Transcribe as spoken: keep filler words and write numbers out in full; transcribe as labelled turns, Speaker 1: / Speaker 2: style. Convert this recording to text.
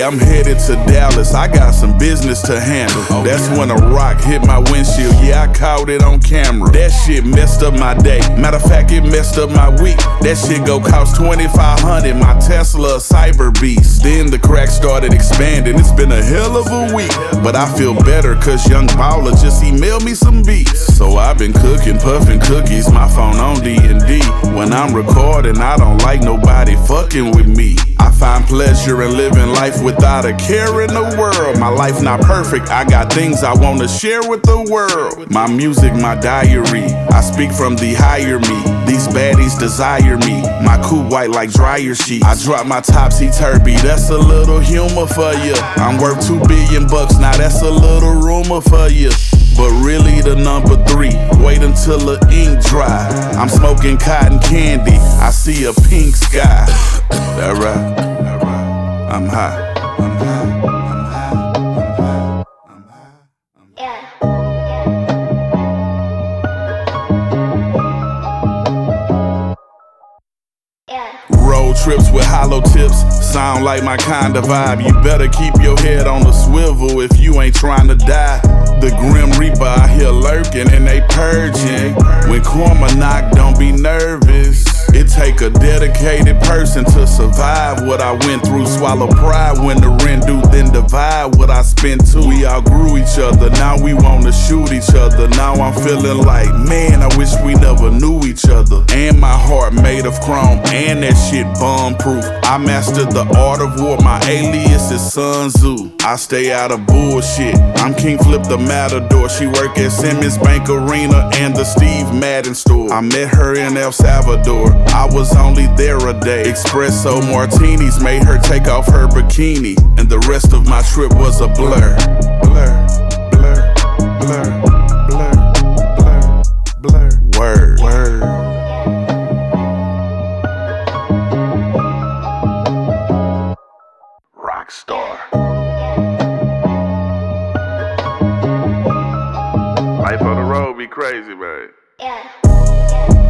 Speaker 1: I'm headed to Dallas, I got some business to handle. That's when a rock hit my windshield, yeah, I caught it on camera. That shit messed up my day, matter of fact, it messed up my week. That shit go cost twenty-five hundred, my Tesla a cyber beast. Then the crack started expanding, it's been a hell of a week. But I feel better cause Young Baller just emailed me some beats. So I've been cooking, puffing cookies, my phone on D and D. When I'm recording, I don't like nobody fucking with me. I find pleasure in living life without a care in the world. My life not perfect, I got things I wanna share with the world. My music, my diary, I speak from the higher me. These baddies desire me, my coupe white like dryer sheets. I drop my topsy-turvy, that's a little humor for ya. I'm worth two billion bucks, now that's a little rumor for ya. But really the number three, wait until the ink dry. I'm smoking cotton candy, I see a pink sky. That right, that right, I'm high, I'm high, I'm high, I'm high, I'm high, I'm high. Yeah. Road trips with hollow tips sound like my kind of vibe. You better keep your head on the swivel if you ain't trying to die. The Grim Reaper out here lurking and they purging. When karma knock, don't be nervous. It take a dedicated person to survive what I went through. Swallow pride when the rent due, then divide what I spent too. We outgrew each other, now we wanna shoot each other. Now I'm feeling like, man, I wish we never knew each other. And my heart made of chrome, and that shit bomb-proof. I mastered the art of war, my alias is Sun Tzu. I stay out of bullshit, I'm King Flip the Matador. She work at Simmons Bank Arena and the Steve Madden store. I met her in El Salvador, I was only there a day. Espresso martinis made her take off her bikini, and the rest of my trip was a blur. Blur, blur, blur, blur, blur, blur. Word, word. Rockstar. Life on the road be crazy, man. Yeah.